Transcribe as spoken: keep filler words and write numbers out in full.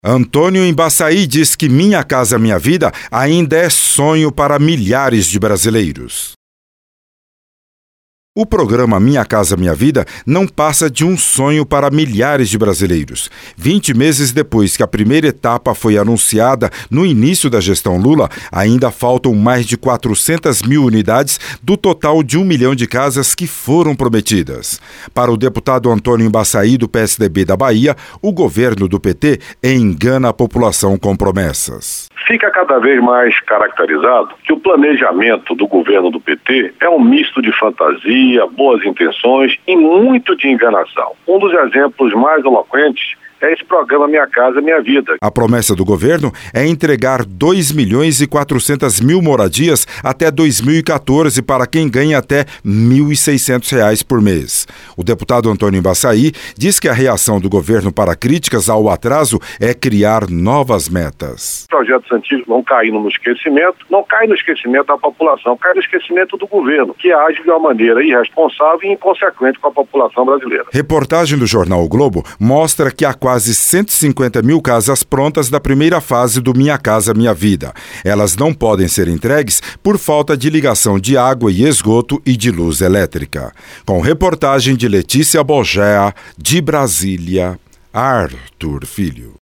Antônio Embaçaí diz que Minha Casa Minha Vida ainda é sonho para milhares de brasileiros. O programa Minha Casa Minha Vida não passa de um sonho para milhares de brasileiros. Vinte meses depois que a primeira etapa foi anunciada no início da gestão Lula, ainda faltam mais de quatrocentas mil unidades do total de um milhão de casas que foram prometidas. Para o deputado Antônio Embaçaí, do P S D B da Bahia, o governo do P T engana a população com promessas. Fica cada vez mais caracterizado que o planejamento do governo do P T é um misto de fantasia, boas intenções e muito de enganação. Um dos exemplos mais eloquentes é esse programa Minha Casa Minha Vida. A promessa do governo é entregar dois milhões e quatrocentas mil moradias até dois mil e quatorze para quem ganha até mil e seiscentos reais por mês. O deputado Antônio Embaçaí diz que a reação do governo para críticas ao atraso é criar novas metas. Projetos antigos não caem no esquecimento, não cai no esquecimento da população, cai no esquecimento do governo, que age de uma maneira irresponsável e inconsequente com a população brasileira. Reportagem do jornal O Globo mostra que há quase cento e cinquenta mil casas prontas da primeira fase do Minha Casa Minha Vida. Elas não podem ser entregues por falta de ligação de água e esgoto e de luz elétrica. Com reportagem de Letícia Bogea, de Brasília, Arthur Filho.